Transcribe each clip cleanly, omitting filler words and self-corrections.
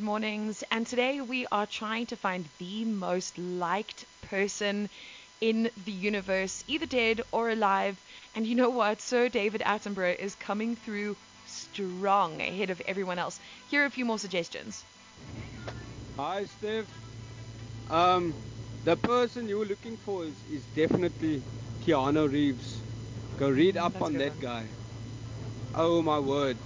mornings, and today we are trying to find the most liked person in the universe, either dead or alive. And you know what? Sir David Attenborough is coming through strong ahead of everyone else. Here are a few more suggestions. Hi, Steph. The person you're looking for is definitely Keanu Reeves. Go read up That's a on good that one. guy. Oh my word.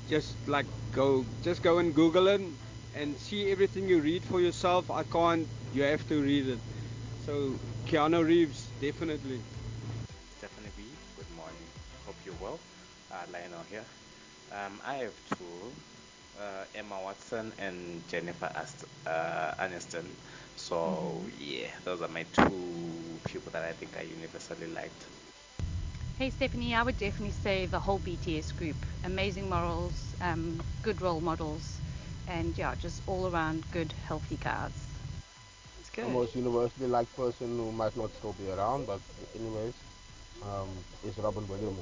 Just go and Google it and see everything you read for yourself. I can't, you have to read it. So Keanu Reeves, definitely. Stephanie B. Good morning. Hope you're well. Lionel here. I have two, Emma Watson and Jennifer Aniston. So yeah, those are my two people that I think I universally liked. Hey Stephanie, I would definitely say the whole BTS group. Amazing morals, good role models, and yeah, just all around good, healthy guys. That's The good. most universally liked person who might not still be around, but anyways, is Robin Williams.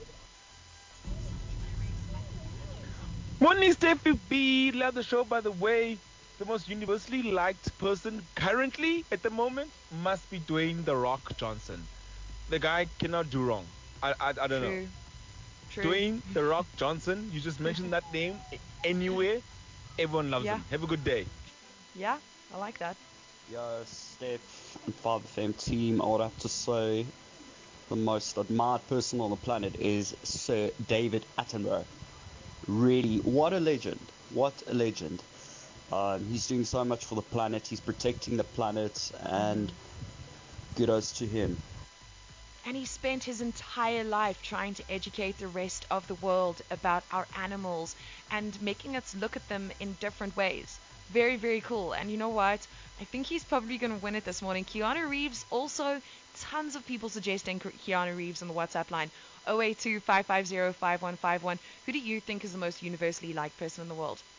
Morning, Steffi B. Love the show, by the way. The most universally liked person currently at the moment must be Dwayne The Rock Johnson. The guy cannot do wrong. I don't know. True. True. Dwayne The Rock Johnson, you just mentioned that name anywhere, everyone loves Yeah. him. Have a good day. Yeah, I like that. Yo, Steph and 5FM team, I would have to say the most admired person on the planet is Sir David Attenborough. Really, what a legend. What a legend. He's doing so much for the planet, he's protecting the planet, and kudos to him. And he spent his entire life trying to educate the rest of the world about our animals and making us look at them in different ways. Very, very cool. And you know what? I think he's probably going to win it this morning. Keanu Reeves, also tons of people suggesting Keanu Reeves on the WhatsApp line 082 550 5151. Who do you think is the most universally liked person in the world?